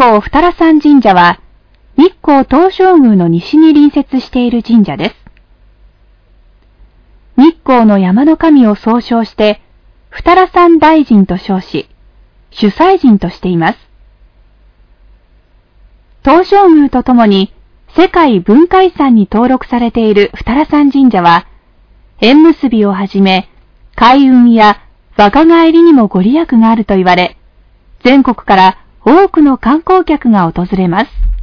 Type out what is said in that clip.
光二良山神社は、日光東照宮の西に隣接している神社です。日光の山の神を総称して、二良山大神と称し、主催神としています。東照宮とともに世界文化遺産に登録されている二良山神社は、縁結びをはじめ、開運や若返りにもご利益があると言われ、全国から多くの観光客が訪れます。